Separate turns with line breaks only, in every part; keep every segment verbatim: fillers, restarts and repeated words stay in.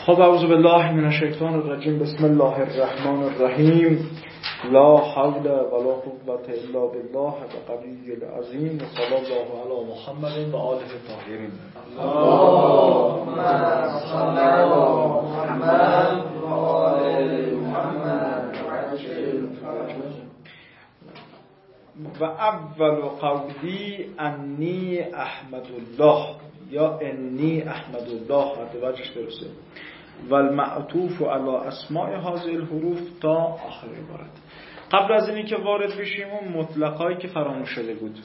خب اعوذ بالله من الشیطان الرجیم. بسم الله الرحمن الرحیم. لا حول ولا قوة الا بالله العلی العظیم. و صلی الله علی محمد و آله الطاهرین.
اللهم صل علی محمد و آل محمد
و اول قولی انی احمد الله یا انی احمد الله، هر وجهش درسته. و المعطوف علی اسماء هذه الحروف تا آخر عبارت. قبل از اینی که وارد بشیم اون مطلقایی که فراموش شده بود.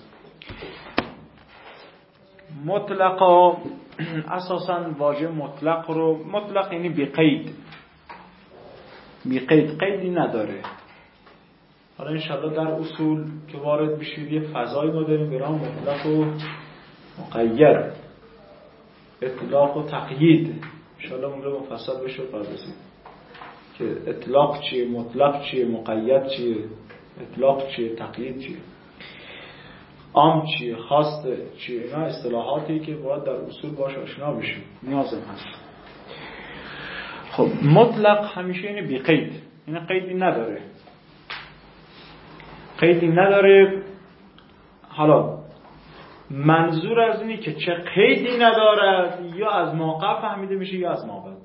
مطلقا اساساً واژه مطلق رو، مطلق یعنی بی قید، بی قید، قیدی نداره. حالا انشاءالله در اصول که وارد بشید یه فضایی ما داریم به نام مطلق و مقید، اطلاق و تقیید. انشاءالله اون رو مفصل بشه بپردازیم که اطلاق چیه، مطلق چیه، مقید چیه، اطلاق چیه، تقیید چیه، عام چیه، خاص چیه. اینا اصطلاحاتی که باید در اصول باش آشنا بشیم، نیازم هست. خب مطلق همیشه اینه بی قید، این قیدی نداره، قیدی نداره. حالا منظور از اینه که چه قیدی ندارد، یا از ما قبل فهمیده میشه یا از ما بعد.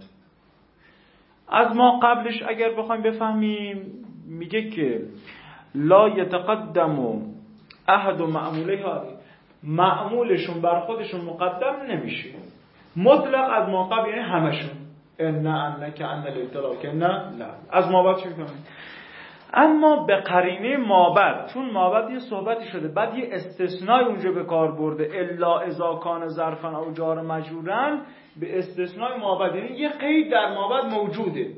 از ما قبلش اگر بخوایم بفهمیم میگه که لا یتقدم احد معمولیها، معمولشون بر خودشون مقدم نمیشه. مطلق از ما قبل یعنی همشون. ان انک ان الاطلاق نه لا، از ما بعد چی میفهمیم؟ اما به قرینه مابعد، چون مابعد یه صحبتی شده بعد یه استثنای اونجا به کار برده، الا اذا کان ظرفا او جار مجرورا، به استثنای مابعد یعنی یه قید در مابعد موجوده.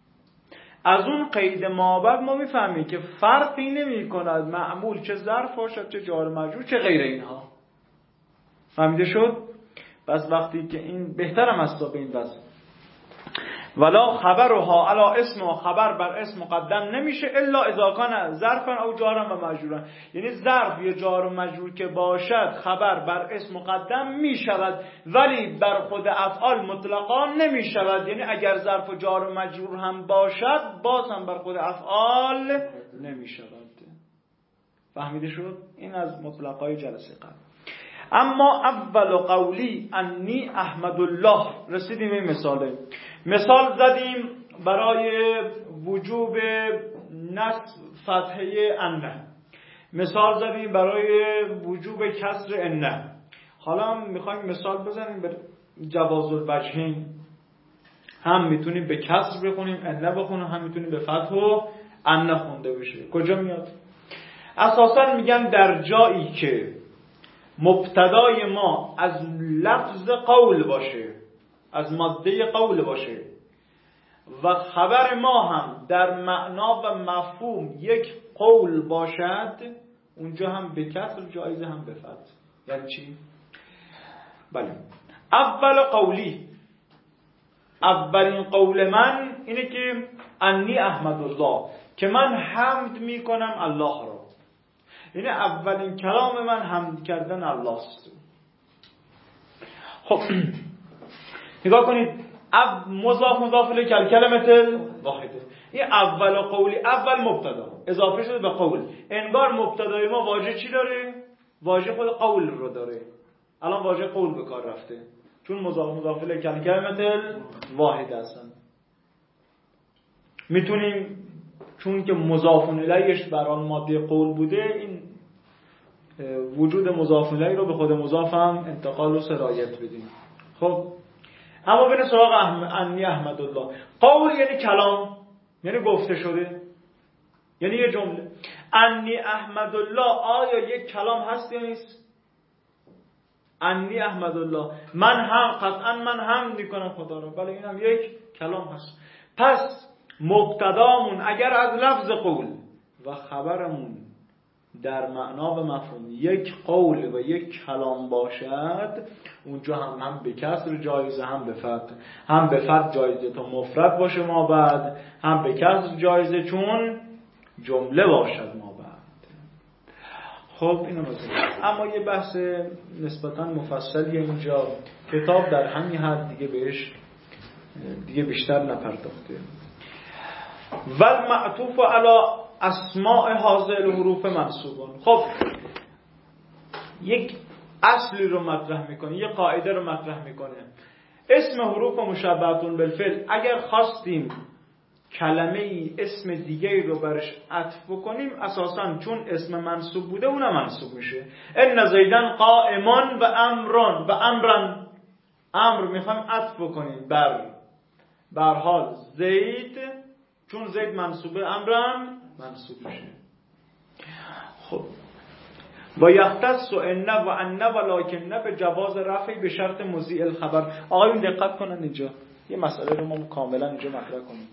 از اون قید مابعد ما میفهمیم که فرقی نمی کند معمول چه ظرف باشد چه جار مجرور چه غیر اینها. فهمیده شد؟ بس وقتی که این بهترم است به این وضع. ولا خبرها علی اسم، و خبر بر اسم مقدم نمیشه الا اذا کان ظرفا او جارا و مجرورا، یعنی ظرف یا جار و مجرور که باشد خبر بر اسم مقدم میشود، ولی بر خود افعال مطلقا نمیشود. یعنی اگر ظرف و جار و مجرور هم باشد باز هم بر خود افعال نمیشود. فهمیده شد؟ این از مطلقای جلسه قبل. اما اول قولی انی احمد الله، رسیدیم این مثاله. مثال زدیم برای وجوب نصب فتحه ان، مثال زدیم برای وجوب کسر ان. حالا میخوایم مثال بزنیم به جواز الوجهین، هم میتونیم به کسر بخونیم ان بخونیم، هم میتونیم به فتح و ان خونده بشه. کجا میاد؟ اساسا میگن در جایی که مبتدای ما از لفظ قول باشه، از ماده قول باشه، و خبر ما هم در معنا و مفهوم یک قول باشد، اونجا هم به کسر جایزه هم به فتح. یعنی چی؟ بله، اول قولی، اولین قول من اینه که انی احمد الله، که من حمد میکنم الله را. یعنی اولین کلام من حمد کردن الله است. خب نگاه کنید، مضاف مضاف الیه کلمه واحده. این اول قولی، اول مبتدا اضافه شده به قول. انگار مبتدای ما واژه چی داره؟ واژه خود قول رو داره. الان واژه قول به کار رفته چون مضاف مضاف الیه کلمه واحده هستن. میتونیم چون که مضاف الیهش بر آن ماده قول بوده، این وجود مضاف الیه رو به خود مضاف هم انتقال و سرایت بدیم. خب اما بین سراغ انی احمد الله. قول یعنی کلام، یعنی گفته شده، یعنی یه جمله. انی احمد الله آیا یک کلام هست یا نیست؟ انی احمد الله، من هم قطعا من هم میکنم خدا رو، بله این هم یک کلام هست. پس مبتدامون اگر از لفظ قول و خبرمون در معنا و مفهوم یک قول و یک کلام باشد، اونجا هم هم به کسر جایزه هم به فتح. هم به فتح جایزه تا مفرد باشه ما بعد، هم به کسر جایزه چون جمله باشد ما بعد. خب اینو مثلا. اما یه بحث نسبتا مفصلی اینجا، کتاب در همین حد دیگه بهش دیگه بیشتر نپرداخته. و معطوف علی اسماء هذه الحروف منصوبون. خب یک اصلی رو مطرح میکنه، یک قاعده رو مطرح میکنه. اسم حروف مشبهتون بالفعل اگر خواستیم کلمه ای اسم دیگه رو برش عطف بکنیم، اساساً چون اسم منصوب بوده اونم منصوب میشه. ان زیدن قائمان و امران و امرن، امر میخوایم عطف بکنیم بر بر حال زید، چون زید منصوبه امرن منصوب میشه. خب و یختص ان و ان ولکن به جواز رفع به شرط مذیع الخبر. آقایون دقت کنن اینجا یه مسئله رو ما کاملا اینجا مطرح کنیم.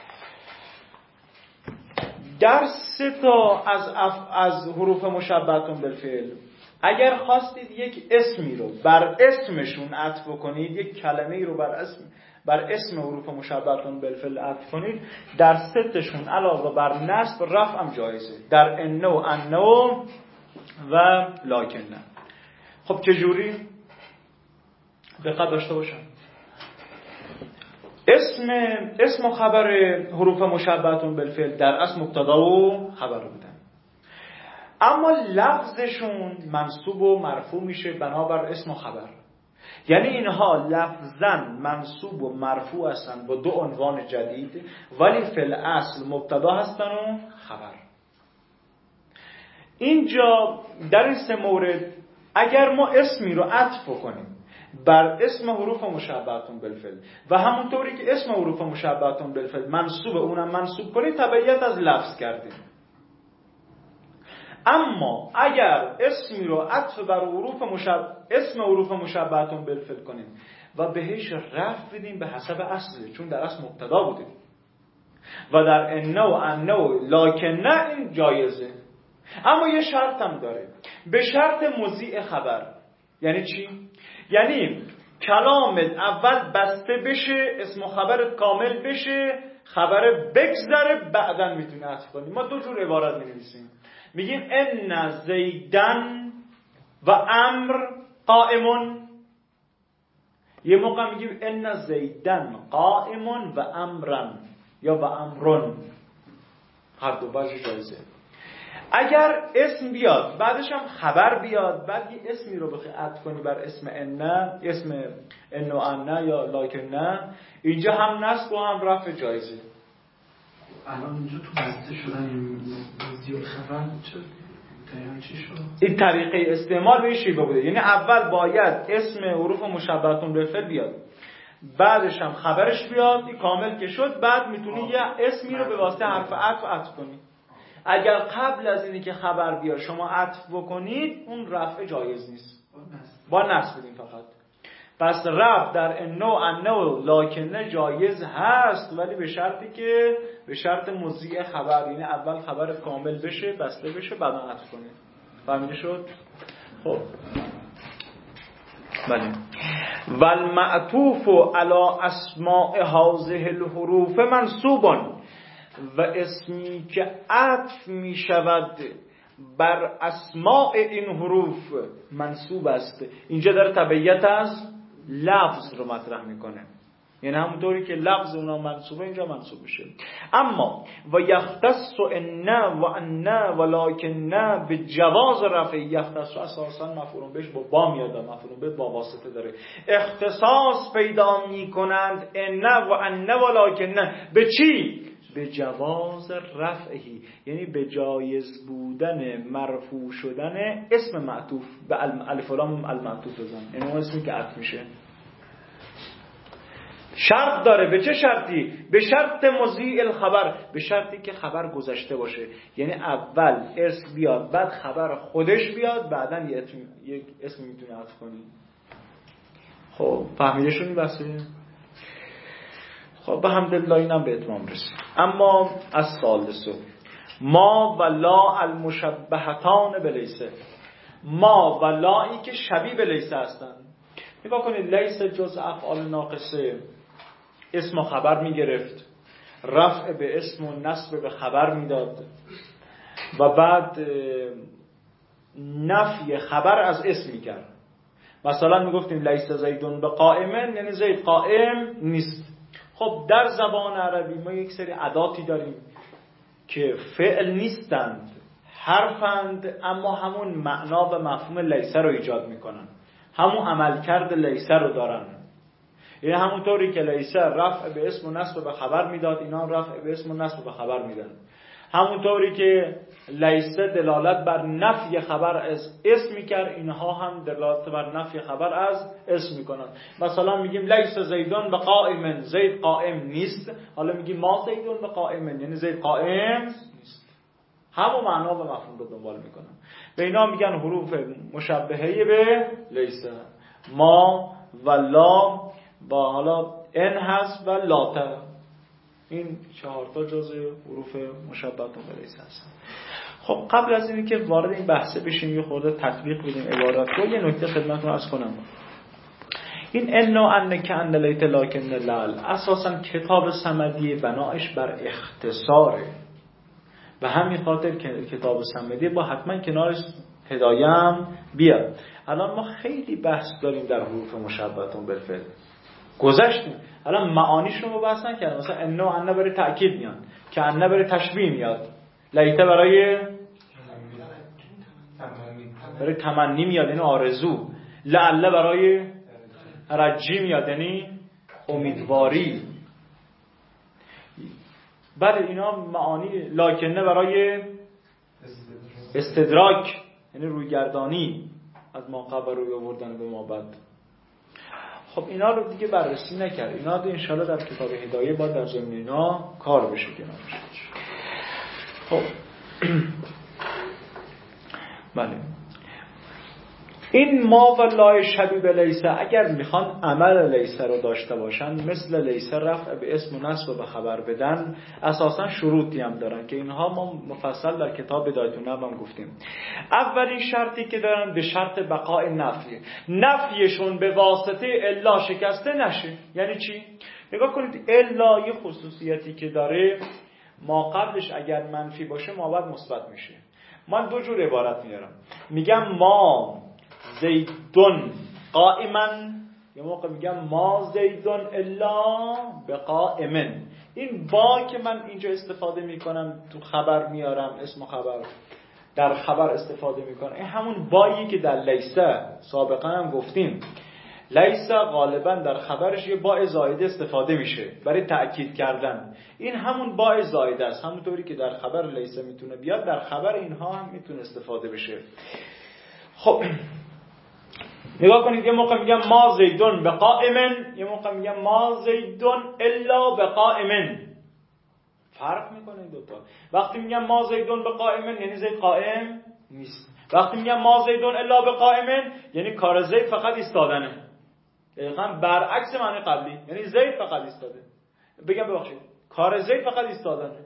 در سه تا از اف... از حروف مشبهتون بالفعل اگر خواستید یک اسمی رو بر اسمشون عطف کنید، یک کلمه‌ای رو بر اسم بر اسم حروف مشبهتون بالفعل عطف کنید، در سه تاشون علاوه بر نصب رفع هم جایزه، در ان و ان و لکن. خب چجوری؟ دقت داشته باشم. اسم اسم و خبر حروف مشبهتون بالفعل در اصل مبتدا و خبر بودن، اما لفظشون منصوب و مرفوع میشه بنابر اسم و خبر. یعنی اینها لفظاً منصوب و مرفوع هستن با دو عنوان جدید، ولی فی الاصل مبتدا هستن و خبر. اینجا در این سه مورد اگر ما اسمی رو عطف کنیم بر اسم حروف مشبهتون بالفعل و همونطوری که اسم حروف مشبهتون بالفعل منصوب اونم منصوب کنید، تبعیت از لفظ کردیم. اما اگر اسمی رو عطف بر حروف مشبه اسم حروف مشبهتون بالفعل کنیم و بهش رفع بدیم به حسب اصله، چون در اصل مبتدا بوده و در ان و ان و لکن نه، این جایزه. اما یه شرط هم داره، به شرط مذیع خبر. یعنی چی؟ یعنی کلامت اول بسته بشه، اسم و خبرت کامل بشه، خبر بگذره، بعداً میتونی عطف کنی. ما دو جور عبارت می‌نویسیم، میگیم ان زیدن و امر قائمون، یه موقع میگیم ان زیدن قائمون و امرن یا و امرن، هر دو باشه جایزه. اگر اسم بیاد بعدش هم خبر بیاد، بعد یه اسمی رو بخوای عطف کنی بر اسم ان، اسم ان و ان یا لکن نه، اینجا هم نصب و هم رفع جایزه.
الان اینجا تو بسته شدن این مذیع خبر چه تقریبا چی شد؟
این طریقه استعمال به شیوه بوده، یعنی اول باید اسم حروف مشبهتون بالفعل بیاد، بعدش هم خبرش بیاد، این کامل که شد، بعد میتونی یه اسمی رو به واسطه حرف عطف عطف کنی. اگر قبل از اینی که خبر بیاد شما عطف بکنید، اون رفع جایز نیست، با نصب بدین فقط. پس رفع در ان و ان و لکن جایز هست، ولی به شرطی که به شرط مذیع خبر، یعنی اول خبر کامل بشه، بسته بشه، بعد عطف کنید. فهمیده شد؟ خب بله. والمعطوف علی اسماء هذه الحروف منصوبون، و اسمی که عطف می شود بر اسماء این حروف منصوب است. اینجا در تبعیت از لفظ رو مطرح میکنه، یعنی همونطوری که لفظ اونا منصوبه اینجا منصوب میشه. اما و یختص ان و ان ولکن به جواز رفع، یختص اساسا مفعول بهش با با میاد، مفعول به با واسطه داره، اختصاص پیدا میکنند ان و ان ولکن به چی؟ به جواز رفعی، یعنی به جایز بودن مرفوع شدن اسم معطوف به الف و لام المعطوف بزن، یعنی اون اسمی که عطف میشه. شرط داره، به چه شرطی؟ به شرط مذیع الخبر، به شرطی که خبر گذشته باشه، یعنی اول اسم بیاد بعد خبر خودش بیاد، بعداً یک اسم میتونی عطف کنی. خب فهمیده شدین بحثه؟ خب به حمدالله اینم به اتمام رسید. اما از ثالثه ما و لا المشبهتان بلیسه، ما و لایی که شبیه به لیسه هستن. نگاه کنید، لیسه جز افعال ناقصه اسم و خبر می گرفت، رفع به اسم و نصب به خبر می داد و بعد نفی خبر از اسم می کرد. مثلا می گفتیم لیسه زیدون به قائمن، یعنی زید قائم نیست. خب در زبان عربی ما یک سری اداتی داریم که فعل نیستند، حرفند، اما همون معنا و مفهوم لیسه رو ایجاد میکنن، همون عملکرد لیسه رو دارن. یعنی همونطوری که لیسه رفع به اسم و نصب به خبر میداد، اینا رفع به اسم و نصب به خبر میدن. همونطوری که لیسه دلالت بر نفی خبر از اسم میکرد، اینها هم دلالت بر نفی خبر از اسم میکنن. مثلا میگیم لیسه زیدون بقائم، زید قائم نیست. حالا میگیم ما زیدون بقائم، یعنی زید قائم نیست. همون معنا و مفهوم رو دنبال میکنن. به اینا میگن حروف مشبهه به لیسه. ما و لا و حالا ان هست و لاته. این چهار تا جزء حروف مشبهه به لیسه هستن. خب قبل از اینکه وارد این بحثه بشیم یه خورده تطبیق بدیم عبارات رو، یه نکته خدمتتون عرض کنم. این ان و ان که ان لیت لکن لعل اساسا کتاب صمدی بنایش بر اختصاره و همین خاطر که کتاب صمدی با حتما کنارش هدایه هم بیاد. الان ما خیلی بحث داریم در حروف مشبهه بالفعل، گذشتیم. الان معانیش رو بحث نکردیم. مثلا ان و ان برای تأکید میاد، که ان برای تشبیه میاد، لیته برای برای تمنی میاد یعنی آرزو، لعل برای رجی میاد یعنی امیدواری. بعد اینا معانی. لاکنه برای استدراک یعنی رویگردانی، از ما قبل روی آوردن به ما بعد. خب اینا رو دیگه بررسی نکرد. اینا رو انشالله در کتاب هدایه با در ضمن اینا کار بشه کنارش. خب بله، این ما و لای شبیه به لیسه اگر میخوان عمل لیسه رو داشته باشن، مثل لیسه رفع به اسم و نصب و به خبر بدن، اساسا شروطی هم دارن که اینها ما مفصل در کتاب بدایت النحو هم گفتیم. اولین شرطی که دارن به شرط بقای نفی، نفیشون به واسطه الا شکسته نشه. یعنی چی؟ نگاه کنید، الا یه خصوصیتی که داره، ما قبلش اگر منفی باشه ما بعد مثبت میشه. من دو جور عبارت میارم، میگم ما زیدون قائما، یه موقع میگم ما زیدون الا بقائمن. این با که من اینجا استفاده میکنم تو خبر میارم، اسم خبر در خبر استفاده میکنم، این همون بایی که در لیسه سابقا هم گفتیم. لیسه غالبا در خبرش یه با زائده استفاده میشه برای تأکید کردن. این همون با زائده است، همونطوری که در خبر لیسه میتونه بیاد در خبر اینها هم میتونه استفاده بشه. خب نگاه کنید، یه موقع میگم ما زیدون بقائمن، یه موقع میگم ما زیدون الا بقائمن. فرق میکنه این دوتا. وقتی میگم ما زیدون بقائمن یعنی زید قائم نیست. وقتی میگم ما زیدون الا بقائمن یعنی کار زید فقط ایستادنه. دقیقاً برعکس معنی قبلی، یعنی زید فقط ایستاده. بگم ببخشید کار زید فقط ایستادنه.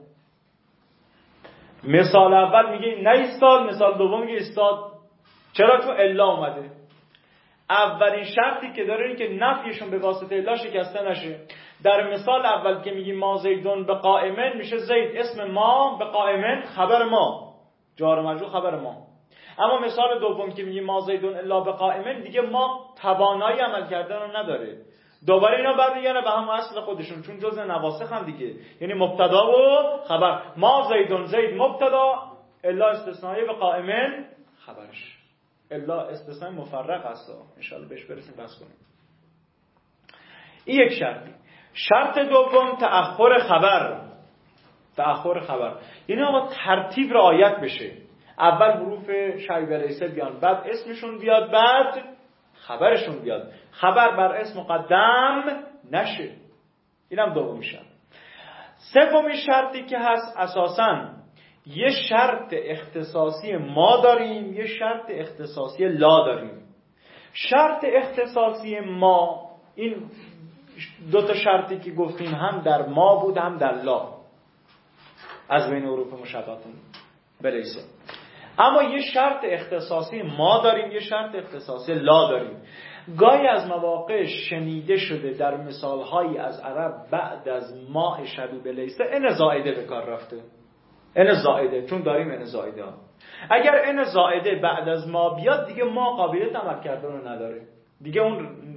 مثال اول میگه نه ایستاد، مثال دوم میگه ایستاد. چرا؟ چون الا اومده. اولین شرطی که داره اینه که نفیشون به واسطه الا شکسته نشه. در مثال اول که میگیم ما زیدون به قائمن، میشه زید اسم ما، به قائمن خبر ما، جار و مجرور خبر ما. اما مثال دوم که میگیم ما زیدون الا به قائمن، دیگه ما توانایی عمل کردن رو نداره. دوباره اینا برمیگردن به هم اصل خودشون، چون جزء نواسخ هم دیگه، یعنی مبتدا و خبر. ما زیدون، زید مبتدا، الا استثنایی به قائمن خبرش. الا استثناء مفرق است، ان شاء الله بهش برسیم بحث کنیم. این یک شرطی. شرط دوم تأخر خبر. تأخر خبر یعنی آقا ترتیب رعایت بشه، اول حروف شبیه لیسه بیان، بعد اسمشون بیاد، بعد خبرشون بیاد، خبر بر اسم مقدم نشه. اینم دومی شرط. سومی شرطی که هست، اساساً یه شرط اختصاصی ما داریم، یه شرط اختصاصی لا داریم. شرط اختصاصی ما، این دو تا شرطی که گفتیم هم در ما بود هم در لا، از بین حروف مشبهه به لیسه. اما یه شرط اختصاصی ما داریم، یه شرط اختصاصی لا داریم. گاهی از مواقع شنیده شده در مثالهایی از عرب بعد از ما شبیه به لیسه ان زائده به کار رفته. ان زائده، چون داریم ان زائده ها. اگر ان زائده بعد از ما بیاد، دیگه ما قابلیت عمل کردن رو نداره، دیگه اون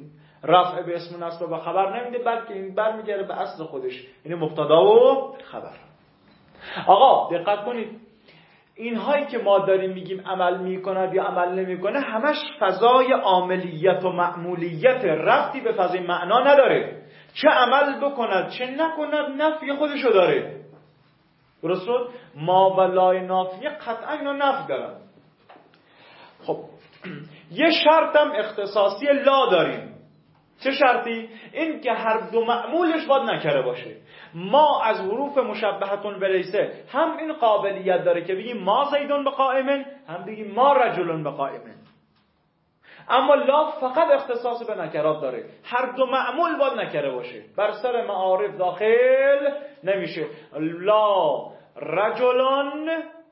رفع به اسم نصب و خبر نمیده، بلکه این برمیگره به اصل خودش، یعنی مبتدا و خبر. آقا دقت کنید، اینهایی که ما داریم میگیم عمل میکند یا عمل نمیکنه، همش فضای عاملیت و مأمولیت، ربطی به فضای معنا نداره. چه عمل بکند چه نکند نفی خودشو داره. درست شد؟ ما و لای نافیه قطعا اینا نفی دارن. خب یه شرط هم اختصاصی لا داریم. چه شرطی؟ این که هر دو معمولش باید نکره باشه. ما از حروف مشبهتون بلیسه هم این قابلیت داره که بگیم ما زیدون بقائمن، هم بگیم ما رجلون بقائمن. اما لا فقط اختصاص به نکرات داره، هر دو معمول باید نکره باشه، بر سر معارف داخل نمیشه. لا رجلون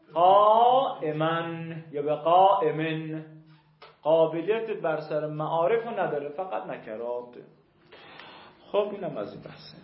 قائمن یا بقائمن، قابلیت بر سر معارف نداره، فقط نکرات. خب اینم از این بحثه.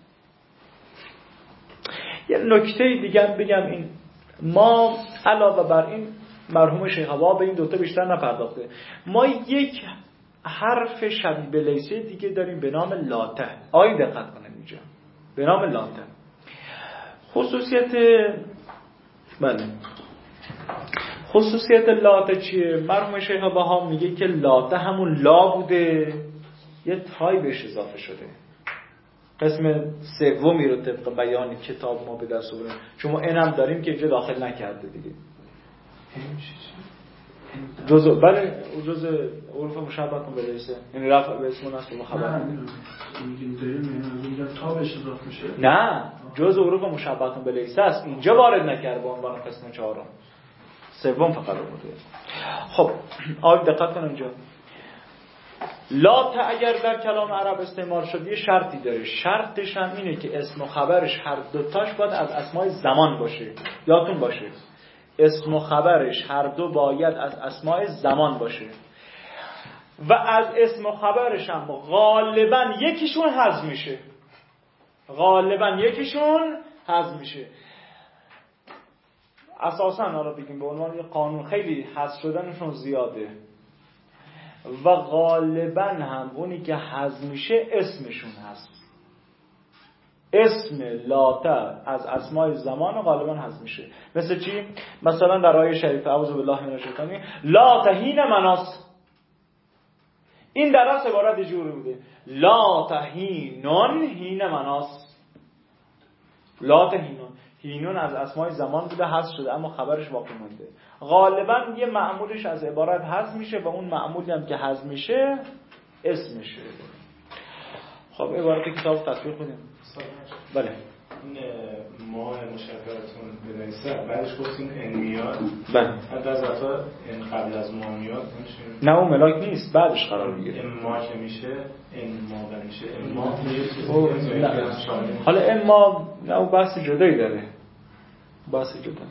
یه نکته دیگه بگم، این ما علاوه بر این مرحوم شیخ ابا به این دوتا بیشتر نپرداخته، ما یک حرف شبیه به لیسه دیگه داریم به نام لاته. آیین دقت کنید اینجا به نام لاته. خصوصیت بله خصوصیت لاته چیه؟ مرحوم شیخ ابا میگه که لاته همون لا بوده، یه تای بهش اضافه شده. قسم سومی رو طبق بیان کتاب ما به دست آوردیم، چون ما اینم داریم که اینجا داخل نکرده دیگه. جزء بله جزء عروف مشبهه به لیسه، یعنی رفع به اسم نصب و خبر.
میگیم داریم اینجا تا بهش اضافه میشه.
نه، جزء عروف مشبهه به لیسه است، اینجا وارد نکرده به عنوان قسم چهارم، سوم فقط بوده. خب آید دقت کن اینجا لا تا اگر در کلام عرب استعمال شد یه شرطی داره. شرطش هم اینه که اسم و خبرش هر دوتاش باید از اسمای زمان باشه. یادتون باشه اسم و خبرش هر دو باید از اسمای زمان باشه و از اسم و خبرش هم غالبا یکیشون حذف میشه. غالبا یکیشون حذف میشه. اساساً حالا بگیم به عنوان یه قانون خیلی حذف شدنشون زیاده و غالباً هم اونی که حذف میشه اسمشون هست. اسم لاته از اسماء زمان غالباً حذف میشه. مثل چی؟ مثلا در آیه شریفه اعوذ بالله من الشیطان الرجیم لا تهین مناس، این در اصل عبارت جوری بوده لا تهینون هین مناس. لا تهینون، هینون از اسماء زمان بوده حذف شده اما خبرش باقی مونده. غالباً یه معمولش از عبارت حذف میشه و اون معمولی هم که حذف میشه اسمشه. خب عبارت کتاب تطبیق کنیم. بله
این ما مشبهتون به لیسه بعدش گفتیم ان میاد.
بله
حتی از افتا ان قبل از ما میاد نمیشه.
نه اون ملاک نیست، بعدش قرار میگیره.
ان ما که میشه ان ما میشه ان ما
میشه. حالا ان ما نه اون بحث جدایی داره. بحث جدا.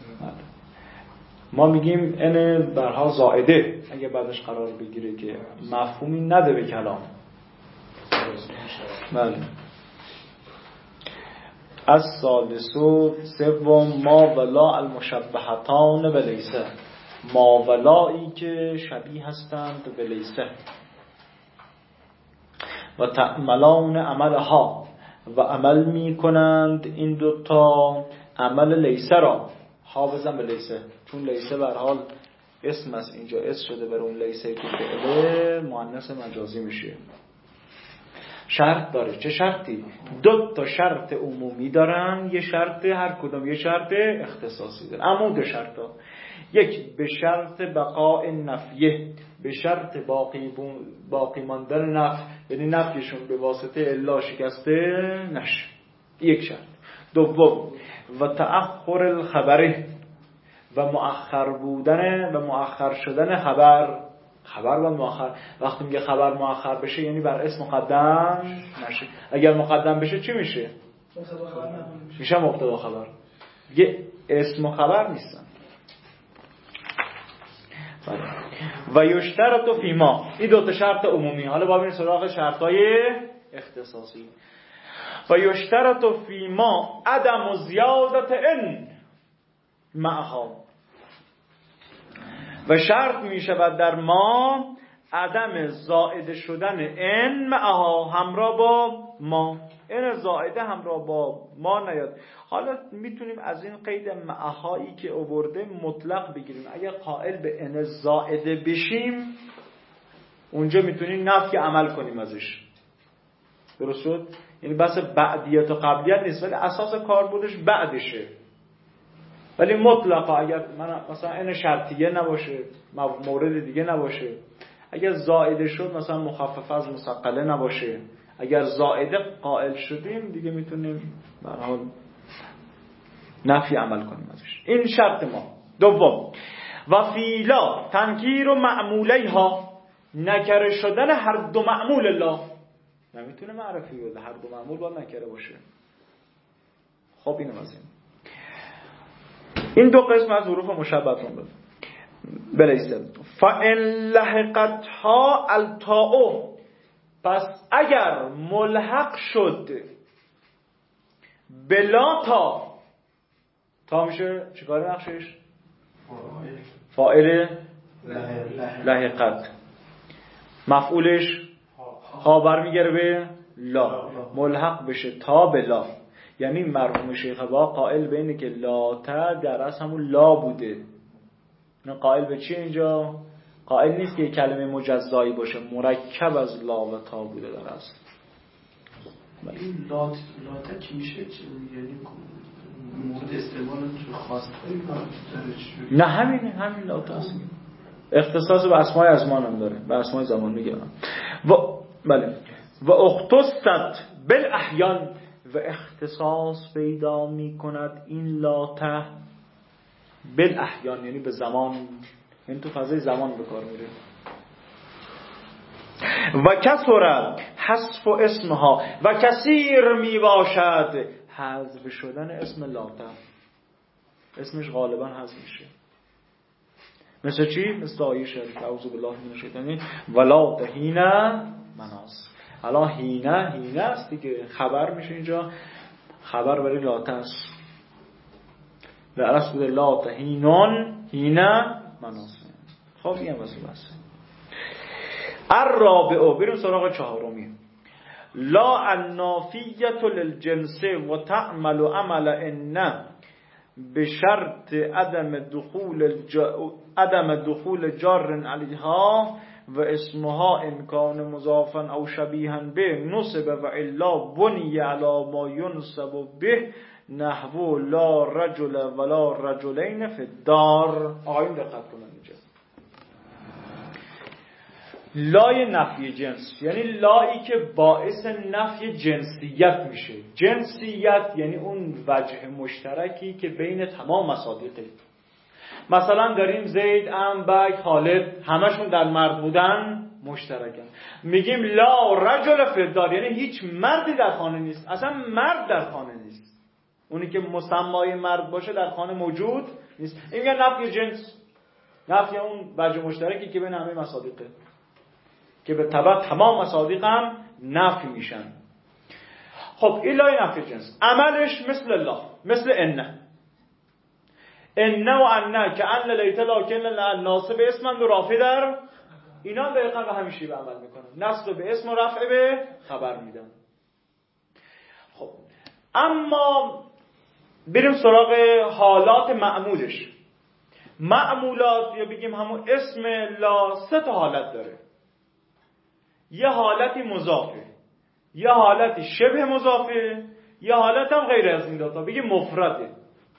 ما میگیم ان برها زائده اگه بعدش قرار بگیره که مفهومی نده به کلام. بله. از ثالثو سوم ما ولا المشبهتان و لیسه، ما ولایی که شبیه هستند به لیسه و تعملان عملها و عمل می کنند این دوتا عمل لیسه را. ها بزن به لیسه چون لیسه به هر حال اسم است، اینجا اسم شده بر اون لیسه که فعله مؤنث مجازی میشه. شرط داره. چه شرطی؟ دو تا شرط عمومی دارن، یه شرط هر کدوم یه شرط اختصاصی داره. اما دو شرطا، یک به شرط بقاء نفیه، به شرط باقی باقی ماندن نفی، یعنی نفیشون به واسطه الا شکسته نشه، یک شرط. دوم و تأخر الخبره، و مؤخر بودن و مؤخر شدن خبر. خبر و مؤخر، وقتی میگه خبر مؤخر بشه یعنی بر اسم مقدم نشه. اگر مقدم بشه چی میشه؟ میشه مبتدا خبر. یه اسم و خبر نیستن. و یشترط فی ما، این دو تا شرط عمومی. حالا با بریم سراغ شرطای اختصاصی. و یشترط فی ما عدم زیادت ان معها، و شرط می شود در ما عدم زائد شدن ان معها همراه با ما، ان زائده همراه با ما نیاد. حالا میتونیم از این قید معهایی که آورده مطلق بگیریم. اگر قائل به ان زائده بشیم اونجا میتونیم نفی عمل کنیم ازش. درست شد؟ یعنی بس بعدیت و قبلیت نیست، ولی اساس کاربردش بعدشه. ولی مطلقا اگر من مثلا ان شرطیه نباشه، مورد دیگه نباشه، اگر زائده شد مثلا مخففه از مثقله نباشه، اگر زائده قائل شدیم دیگه میتونیم به هر حال نفی عمل کنیم ازش. این شرط ما. دوم، و فیلا تنکیر و معمولیها، نکره شدن هر دو معمول الله. نمیتونه معرفی بده، هر دو معمول باید نکره باشه. خب اینو مثلا این دو قسم از حروف مشبهتون بود. بلیسه فَإِن لَحِقَتْهَا الْتَاءُ، پس اگر ملحق شد بلا تا، تا میشه چیکار نقشش؟ فاعل لحقت، مفعولش ها برمیگره به لا، ملحق بشه تا بلا. یعنی مرحوم شیخ با قائل به اینه که لا تا در اصل همون لا بوده. نه قائل به چی اینجا؟ قائل نیست که کلمه مجزایی باشه، مرکب از لا و تا بوده در اصل.
این لا تا چی میشه؟ یعنی مورد استعمال تو خاص
نه همینه، همین لا تا است. اختصاص به اسماء ازمان هم داره، به اسماء زمان میگه. و بله و اختصت بالاحیان، و اختصاص پیدا میکند این لا تا بالاحیان، یعنی به زمان، این تو فضای زمان به کار میره. و کثر حذف اسمها، و کثیر می باشد حذف شدن اسم لا تا، اسمش غالبا حذف میشه. مثل چی؟ مثل آیه شریف اعوذ بالله من الشیطان ولا تهین مناص. الان هینه هینه است دیگه، خبر میشه اینجا، خبر برای لا تا است. در اصل بوده لا تهینون هینه مناص. خب این هم واسه بسه. الرابعه، بریم سراغ چهارمی. لا النافیه للجنس و تعمل عمل ان بشرط عدم دخول الج... عدم دخول جار علیها و اسمها ان کان مضافا او شبیها به نصب و الا بنی علی ما ینصب به نحو لا رجل ولا رجلین فی الدار. آقایون دقت کنن اینجا لای نفی جنس، یعنی لایی که باعث نفی جنسیت میشه. جنسیت یعنی اون وجه مشترکی که بین تمام مصادیقه. مثلا داریم زید، عم، بک، خالد، همشون در مرد بودن مشترکن. میگیم لا رجل فی الدار، یعنی هیچ مردی در خانه نیست، اصلا مرد در خانه نیست. اونی که مسمای مرد باشه در خانه موجود نیست. این میگن نفی جنس، نفی اون وجه مشترکی که بین همه مصادیقه، که به تبع تمام مصادیق هم نفی میشن. خب این لای نفی جنس عملش مثل الله، مثل ان ان و ان که ان لیت لکن الناصب اسم و رافع در، اینا دقیقاً به همین شیوه عمل میکنن، نصب به اسم و رفع به خبر میدن. خب اما بریم سراغ حالات معمولش. معمولات یا بگیم همون اسم لا سه تا حالت داره. یه حالتی مضافه، یه حالتی شبه مضافه، یه حالت هم غیر از این داتا، بگیم مفرده.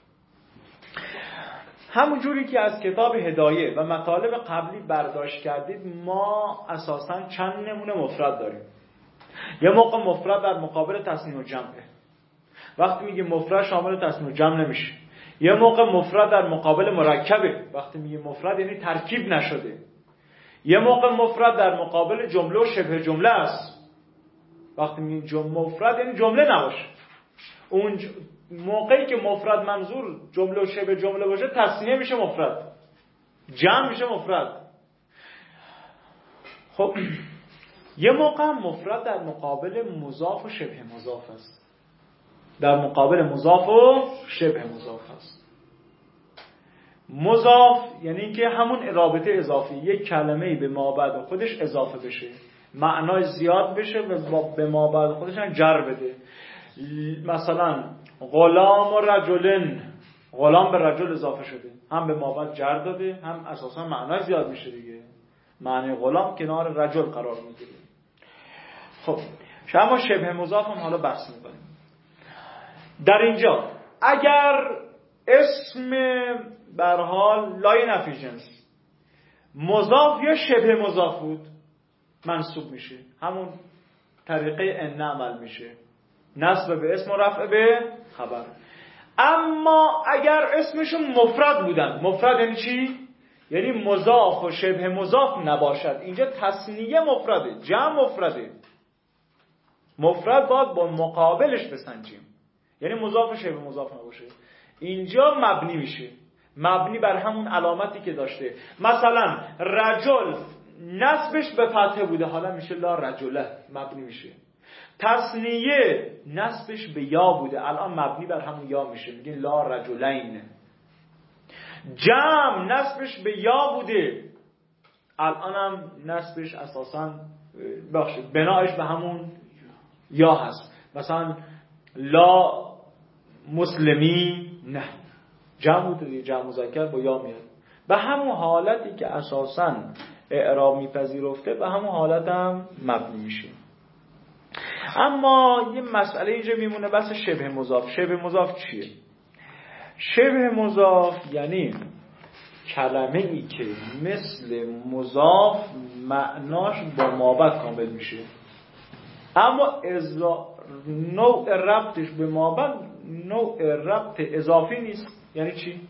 همون جوری که از کتاب هدایه و مطالب قبلی برداشت کردید، ما اساساً چند نمونه مفرد داریم. یه موقع مفرد در مقابل تثنیه و جمعه، وقتی میگیم مفرد شامل تثنیه و جمع نمیشه. یه موقع مفرد در مقابل مرکبه، وقتی میگیم مفرد یعنی ترکیب نشده. یه موقع مفرد در مقابل جمله و شبه جمله است، وقتی میگیم جمله مفرد یعنی جمله نباشه. اون ج... موقعی که مفرد منظور جمله و شبه جمله باشه تثنیه میشه مفرد، جمع میشه مفرد. خب یه موقع مفرد در مقابل مضاف و شبه مضاف است، در مقابل مضاف و شبه مضاف است. مضاف یعنی اینکه همون رابطه اضافی، یک کلمه‌ای به ما بعد خودش اضافه بشه، معنای زیاد بشه و به ما بعد خودش هم جر بده. مثلا غلام و رجلن، غلام به رجل اضافه شده، هم به ما بعد جر داده، هم اساسا معنای زیاد میشه دیگه. معنی غلام کنار رجل قرار میگیره. خب شما شبه مضاف هم حالا بحث میکنیم. در اینجا اگر اسم بر حال لای نفی جنس مضاف یا شبه مضاف بود منصوب میشه، همون طریقه ان عمل میشه، نصب به اسم و رفع به خبر. اما اگر اسمشون مفرد بودن، مفرد یعنی چی؟ یعنی مضاف و شبه مضاف نباشد. اینجا تثنیه مفرده، جمع مفرده، مفرد باید با مقابلش بسنجیم، یعنی مضاف و شبه مضاف نباشه. اینجا مبنی میشه، مبنی بر همون علامتی که داشته. مثلا رجل نصبش به فتحه بوده، حالا میشه لا رجله، مبنی میشه. تثنیه نصبش به یا بوده، الان مبنی بر همون یا میشه، میگه لا رجلین. جمع نصبش به یا بوده، الان هم نصبش اساساً بخشید بنایش به همون یا هست. مثلا لا مسلمی نه، جمع بوده، جمع مذکر با یا میاد، به همون حالتی که اساساً اعراب میپذیرفته به همون حالت هم مبنی میشه. اما یه مسئله اینجا میمونه، بس شبه مضاف. شبه مضاف چیه؟ شبه مضاف یعنی کلمه ای که مثل مضاف معناش با مابعد کامل میشه، اما ازا... نوع ربطش به مابعد نوع ربط اضافی نیست. یعنی چی؟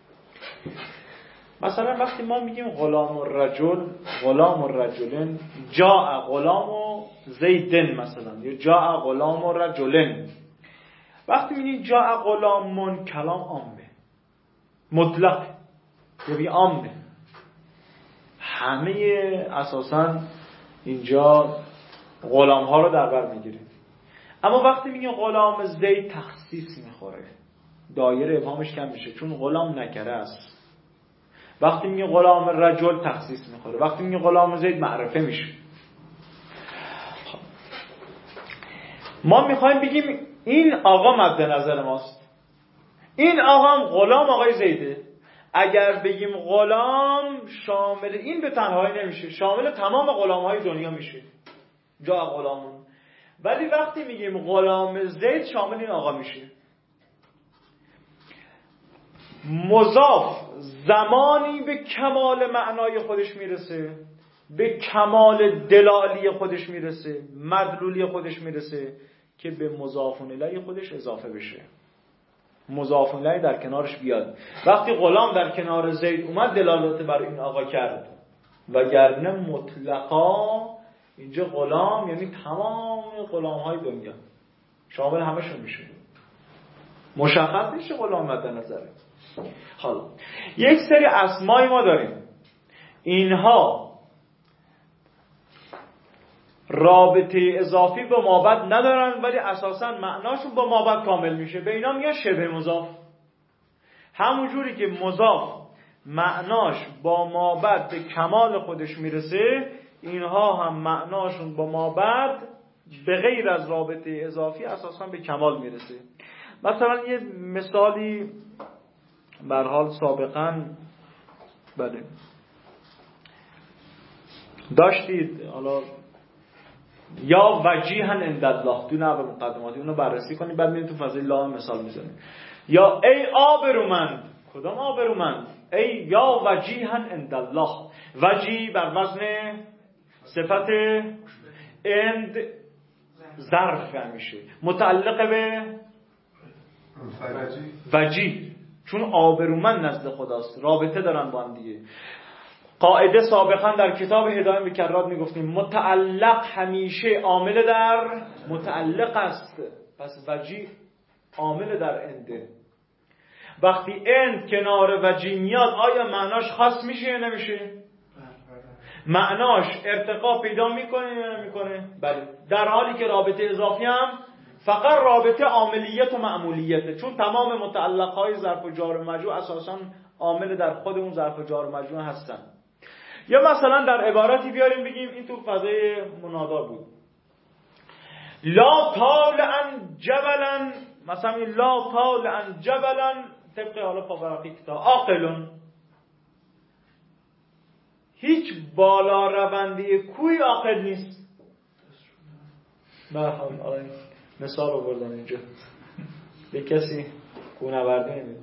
مثلا وقتی ما میگیم غلام الرجل، غلام الرجلن، جاء غلام و زیدن مثلا، یا جاء غلام الرجلن، وقتی میگیم جاء غلامون کلام عامه، مطلق، یعنی عامه، همه اساسا اینجا غلام ها رو در بر میگیره. اما وقتی میگیم غلام زید تخصیص میخوره، دایره ابهامش کم میشه، چون غلام نکره است. وقتی میگه غلام رجل تخصیص میخوره، وقتی میگه غلام زید معرفه میشه. ما میخوایم بگیم این آقا مد نظر ماست، این آقا هم غلام آقای زیده. اگر بگیم غلام شامل این به تنهایی نمیشه، شامل تمام غلام های دنیا میشه، جا غلامون. ولی وقتی میگیم غلام زید شامل این آقا میشه. مضاف زمانی به کمال معنای خودش میرسه، به کمال دلالی خودش میرسه، مدلولی خودش میرسه که به مضاف الیه خودش اضافه بشه، مضاف الیه در کنارش بیاد. وقتی غلام در کنار زید اومد دلالت بر این آقا کرد، وگرنه مطلقا اینجا غلام یعنی تمام غلام های دنیا، شامل همشون میشه، مشخص میشه غلام مد نظره. حالا یک سری اسمای ما داریم، اینها رابطه اضافی با مابعد ندارن ولی اساسا معناشون با مابعد کامل میشه، به اینا میگن شبه مضاف. همون جوری که مضاف معناش با مابعد به کمال خودش میرسه، اینها هم معناشون با مابعد به غیر از رابطه اضافی اساسا به کمال میرسه. مثلا یه مثالی به هر حال سابقا بله داشتید، حالا یا وجیها عند الله، دو نوع مقدماتی، اونو بررسی کنید بعد میرید تو فضیل الله مثال میزنید. یا ای آبرومند، کدام آبرومند؟ ای یا وجیها عند الله. وجی بر وزن صفت اند ظرف میشه، متعلق به وجی، چون آبرومند نزد خداست، رابطه دارن با هم دیگه. قاعده سابقا در کتاب هدایت به کرات میگفتیم متعلق همیشه عامل در متعلق است، پس وجی عامل در انده. وقتی اند کنار وجی میاد آیا معناش خاص میشه یا نمیشه؟ معناش ارتقا پیدا میکنه یا نمیکنه؟ بله، در حالی که رابطه اضافی هم فقط رابطه عاملیت و معمولیته، چون تمام متعلقهای ظرف و جار و مجرور اساسا عامل در خود اون ظرف جار و مجرور هستن. یا مثلا در عبارتی بیاریم بگیم این تو فضای منادا بود، لا طالعا جبلا، مثلا این لا طالعا جبلا طبق حالا پاورقی کتاب عاقلون، هیچ بالا رونده کوی عاقل نیست. مرحبا آره مثال آوردن اینجا به کسی کوهنوردی نمید.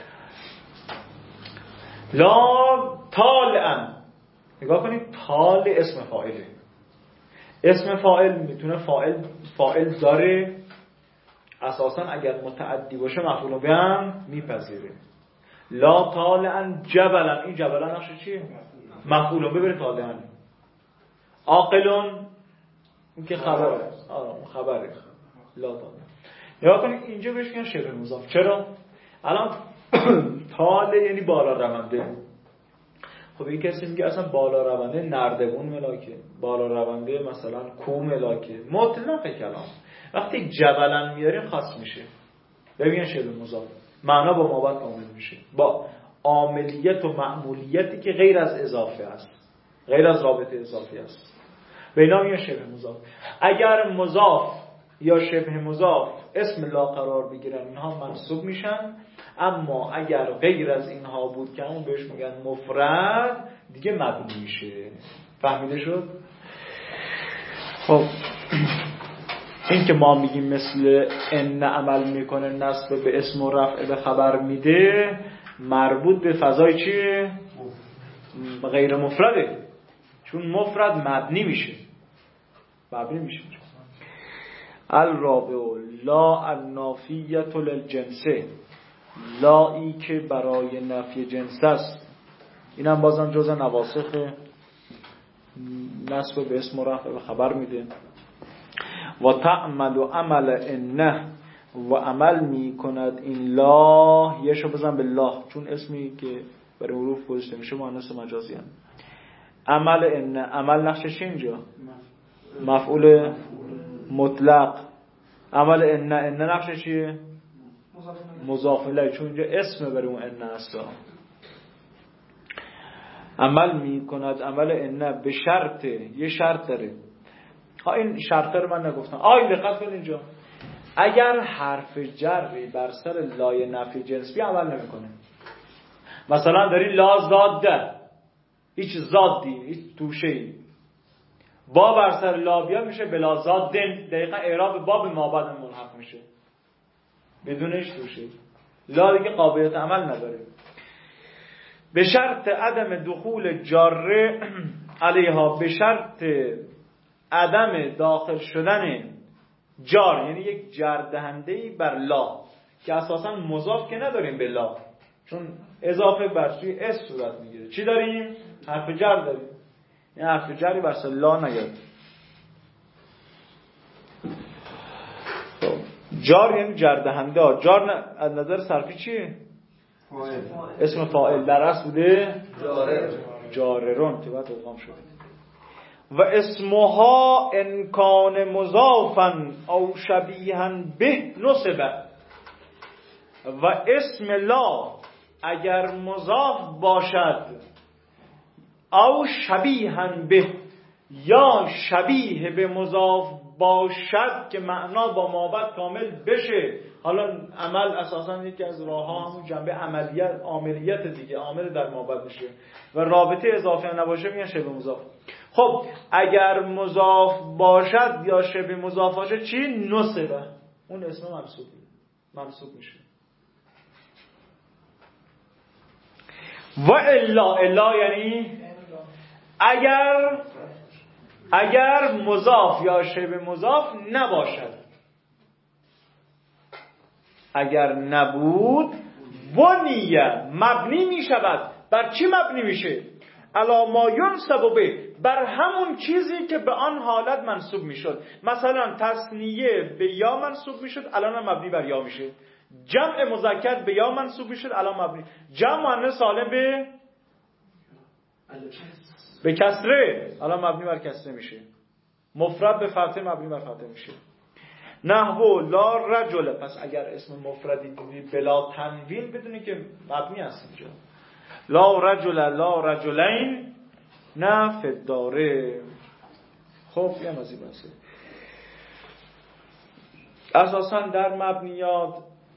لا طالعا، نگاه کنید طال اسم فاعله، اسم فاعل میتونه فاعل فاعل داره، اساسا اگر متعدی باشه مفعول به هم میپذیره. لا طالعا جبلا، این جبلا نقش چیه؟ مفعول به بره طالعا. عاقلون این که خبره، آره اون خبره. لا طالعا نگاه کنید اینجا بهش میگن شبه مضاف. چرا؟ الان طال یعنی بالا رونده. خب این کسی میگه اصلا بالا رونده نردبون ملاکه، بالا رونده مثلا کو ملاکه، مطلق کلام. وقتی جبلن میاریم خاص میشه، ببین شبه مضاف معنا با مابعد کامل میشه، با عاملیت و معمولیتی که غیر از اضافه است، غیر از رابطه اضافی است، به اینا میگن شبه مضاف. اگر مضاف یا شبه مضاف اسم لا قرار بگیرن اینها منصوب میشن، اما اگر غیر از اینها بود که همون بهش میگن مفرد دیگه مبنی میشه. فهمیده شد؟ خب این که ما میگیم مثل ان عمل میکنه نصب به اسم و رفع به خبر میده، مربوط به فضای چیه؟ غیر مفرده، چون مفرد مبنی میشه، مبنی میشه. الرابع لا النافیه للجنسه، لایی که برای نفی جنس است. این هم بازم جزء نواسخ نسب به اسم و رفع به خبر میده. و تعمل و عمل انه، و عمل میکند این لا، یشو بزن به لا چون اسمی که برای حروف گذاشته میشه مؤنث مجازی هم. عمل انه، عمل نقشش اینجا مفعول مطلق. عمل انه، انه نقشش چیه؟ مضاف الیه، چون اینجا اسم برای اون انه است. عمل میکند عمل انه به شرط، یه شرط داره. ها این شرط رو من نگفتم. آی دقت کن اینجا، اگر حرف جری بر سر لای نفی جنس عمل نمیکنه، مثلا داری لا زاده، هیچ زادی هیچ توشه‌ای، با بر سر لا بیا میشه بلا زادن، دقیقا اعراب باب ما بعد ملحق میشه بدون هیچ توشه‌ای. لا دیگه قابلیت عمل نداره. به شرط عدم دخول جاره علیها، به شرط عدم داخل شدن جار، یعنی یک جر دهنده‌ای بر لا که اساسا مضاف که نداریم به لا، چون اضافه بر سوی اس صورت میگیره. چی داریم؟ حرف جر داریم، این حرف جری بر سر لا نیاد. جار یعنی جر دهنده ها. جار از نظر صرفی چیه؟ فاعل. اسم فاعل در اصل بوده جاره، جاررون که بعد ادغام شده. و اسمها ان کان مضافا او شبیها به نصب، و اسم لا اگر مضاف باشد او شبیها به، یا شبیه به مضاف باشد که معنا با مابعد کامل بشه. حالا عمل اساسا یکی از راه‌ها همون جنبه عملیات عاملیت دیگه، عامل در مابعد میشه و رابطه اضافی نباشه میگن شبه مضاف. خب اگر مضاف باشد یا شبه مضاف باشه چی؟ نصبه، اون اسم منصوب منصوب میشه. و الا، الا یعنی اگر اگر مضاف یا شبه مضاف نباشد، اگر نبود بنیه مبنی می شود. بر چی مبنی میشه؟ علی ما ینصب به، بر همون چیزی که به آن حالت منصوب میشد. مثلا تثنیه به یا منصوب میشد، الان هم مبنی بر یا میشه. جمع مذکر به یا منصوب میشد، الان مبنی. جمع مؤنث سالم به به کسره، الان مبنی بر کسره میشه. مفرد به فتحه مبنی بر فتحه میشه. نحو لا رجل، پس اگر اسم مفردی دیدی بلا تنوین بدونی که مبنی است اینجا. لا رجل لا رجلین نه فی الدار. خب یه مزید بسه اساسا در مبنیات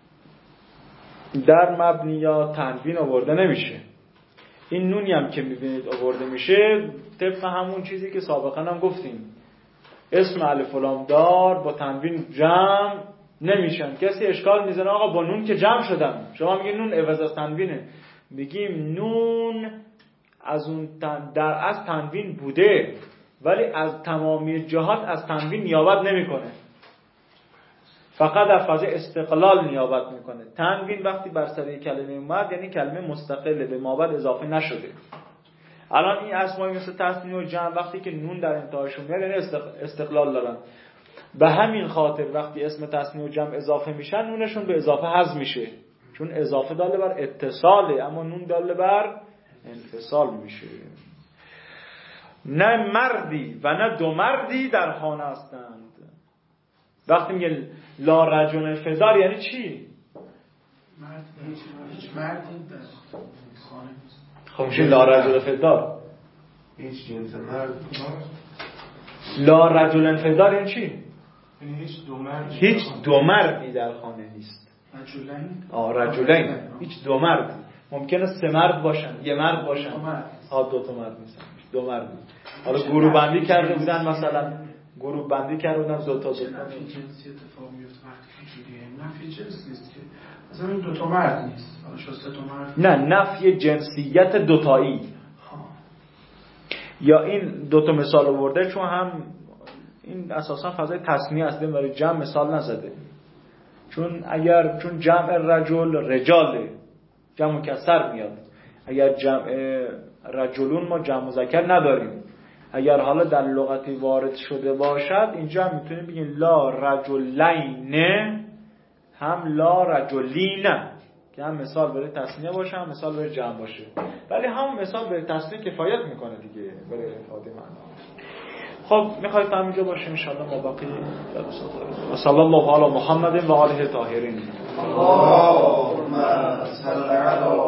در مبنیات تنوین آورده نمیشه. این نونی هم که میبینید آورده میشه طبق همون چیزی که سابقا هم گفتیم، اسم الف و لام دار با تنوین جمع نمیشن. کسی اشکال میزنه آقا با نون که جمع شدن، شما میگین نون عوض از تنوینه. میگیم نون از اون تن در از تنوین بوده ولی از تمامی جهات از تنوین نیابت نمیکنه، فقط در فاز استقلال نیابت میکنه. تنوین وقتی بر سر کلمه اومد یعنی کلمه مستقله، به مابعد اضافه نشده. الان این اسمایی مثل تثنیه و جمع وقتی که نون در انتهاشون میاد یعنی استقلال دارن. به همین خاطر وقتی اسم تثنیه و جمع اضافه میشن نونشون به اضافه حذف میشه، چون اضافه داله بر اتصاله اما نون داله بر انفصال میشه. نه مردی و نه دو مردی در خانه هستند. وقتی میگه لا رجل فدار یعنی چی؟
مرد هیچ مردی در خانه نیست.
خب میشه لا رجل فدار
هیچ جنس مرد.
لا رجل فدار یعنی چی؟
هیچ دو مرد
هیچ دو مردی در خانه نیست.
رجلین
آه رجلین هیچ دو مرد. ممکنه سه مرد باشن، یه مرد باشن، آه دو تا مرد نیستن، دو مرد. حالا گروه بندی کرده بودن، مثلا گروه بندی کرده بودن دو تا دو تا.
نفی جنسی اتفاق میفته وقتی که جوریه. نفی جنس نیست که مثلا این دو تا مرد نیست، حالا شد سه تا مرد.
نه نفی جنسیت دوتایی. یا این دو تا مثال آورده چون هم این اساسا فضای تصمیه است، برای جمع مثال نزده. چون اگر چون جمع رجل رجاله جمع مکسر میاد، اگر جمع رجلون ما جمع مذکر نداریم. اگر حالا در لغتی وارد شده باشد اینجا هم میتونیم بگیم لا رجلین هم لا رجلین، که هم مثال برای تصنیه باشه هم مثال برای جمع باشه، ولی هم مثال برای تصنیه کفایت میکنه دیگه برای افاده معنا. خب میخواید تا اینجا باشه انشاءالله ما باقی درس داریم. و صلی الله علی محمد و آله طاهرین.
اللهم صل علی